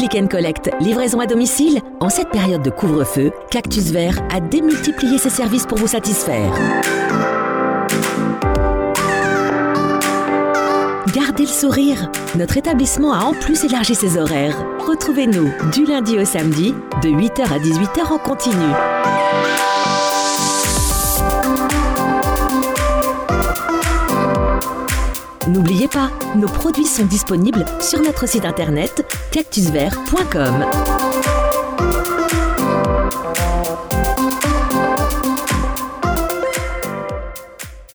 Click and Collect, livraison à domicile. En cette période de couvre-feu, Cactus Vert a démultiplié ses services pour vous satisfaire. Gardez le sourire. Notre établissement a en plus élargi ses horaires. Retrouvez-nous du lundi au samedi, de 8h à 18h en continu. N'oubliez pas, nos produits sont disponibles sur notre site internet cactusvert.com.